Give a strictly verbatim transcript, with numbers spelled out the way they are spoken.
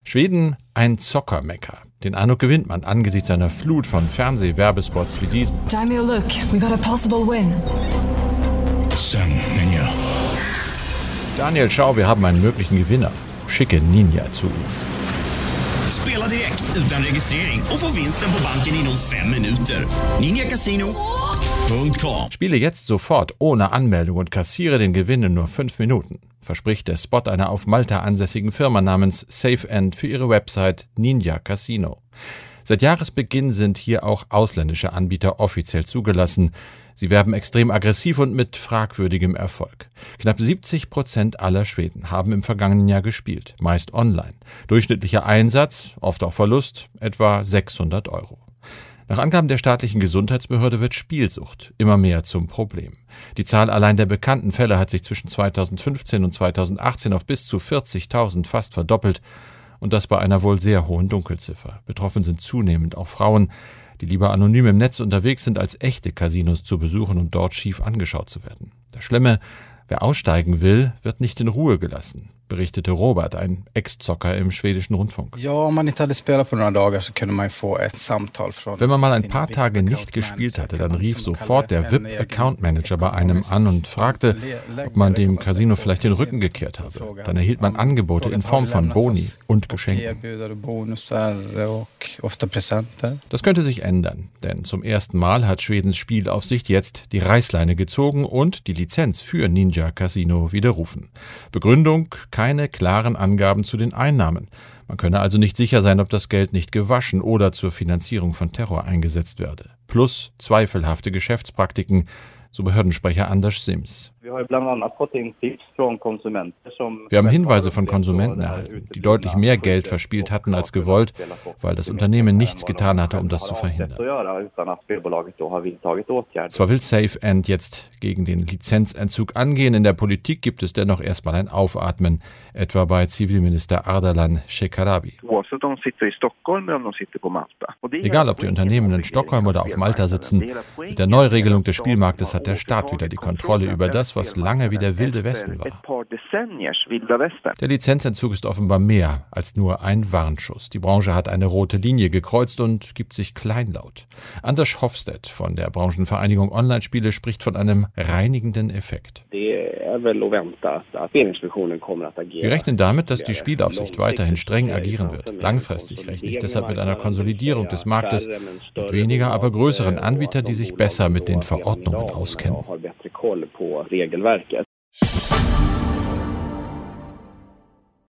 Schweden ein Zockermecker. Den Eindruck gewinnt man angesichts einer Flut von Fernsehwerbespots wie diesem. Daniel, look, we got a possible win. Sen Ninja. Daniel, schau, wir haben einen möglichen Gewinner. Schicke Ninja zu ihm. Spela direkt utan registrering och få vinsten på banken inom fem minuter. ninja casino punkt com. Spiele jetzt sofort ohne Anmeldung und kassiere den Gewinn in nur fünf Minuten, verspricht der Spot einer auf Malta ansässigen Firma namens SafeEnd für ihre Website Ninja Casino. Seit Jahresbeginn sind hier auch ausländische Anbieter offiziell zugelassen. Sie werben extrem aggressiv und mit fragwürdigem Erfolg. Knapp siebzig Prozent aller Schweden haben im vergangenen Jahr gespielt, meist online. Durchschnittlicher Einsatz, oft auch Verlust, etwa sechshundert Euro. Nach Angaben der staatlichen Gesundheitsbehörde wird Spielsucht immer mehr zum Problem. Die Zahl allein der bekannten Fälle hat sich zwischen zweitausendfünfzehn und zweitausendachtzehn auf bis zu vierzigtausend fast verdoppelt. Und das bei einer wohl sehr hohen Dunkelziffer. Betroffen sind zunehmend auch Frauen, die lieber anonym im Netz unterwegs sind, als echte Casinos zu besuchen und dort schief angeschaut zu werden. Das Schlimme, wer aussteigen will, wird nicht in Ruhe gelassen, berichtete Robert, ein Ex-Zocker im schwedischen Rundfunk. Wenn man mal ein paar Tage nicht gespielt hatte, dann rief sofort der V I P-Account-Manager bei einem an und fragte, ob man dem Casino vielleicht den Rücken gekehrt habe. Dann erhielt man Angebote in Form von Boni und Geschenken. Das könnte sich ändern, denn zum ersten Mal hat Schwedens Spielaufsicht jetzt die Reißleine gezogen und die Lizenz für Ninja Casino widerrufen. Begründung: keine klaren Angaben zu den Einnahmen. Man könne also nicht sicher sein, ob das Geld nicht gewaschen oder zur Finanzierung von Terror eingesetzt werde. Plus zweifelhafte Geschäftspraktiken, so Behördensprecher Anders Sims. Wir haben Hinweise von Konsumenten erhalten, die deutlich mehr Geld verspielt hatten als gewollt, weil das Unternehmen nichts getan hatte, um das zu verhindern. Zwar will SafeEnd jetzt gegen den Lizenzentzug angehen, in der Politik gibt es dennoch erstmal ein Aufatmen, etwa bei Zivilminister Ardalan Shekarabi. Egal, ob die Unternehmen in Stockholm oder auf Malta sitzen, mit der Neuregelung des Spielmarktes hat der Staat wieder die Kontrolle über das, was lange wie der Wilde Westen war. Der Lizenzentzug ist offenbar mehr als nur ein Warnschuss. Die Branche hat eine rote Linie gekreuzt und gibt sich kleinlaut. Anders Hofstedt von der Branchenvereinigung Online-Spiele spricht von einem reinigenden Effekt. Wir rechnen damit, dass die Spielaufsicht weiterhin streng agieren wird. Langfristig rechne ich deshalb mit einer Konsolidierung des Marktes, mit weniger, aber größeren Anbietern, die sich besser mit den Verordnungen auskennen.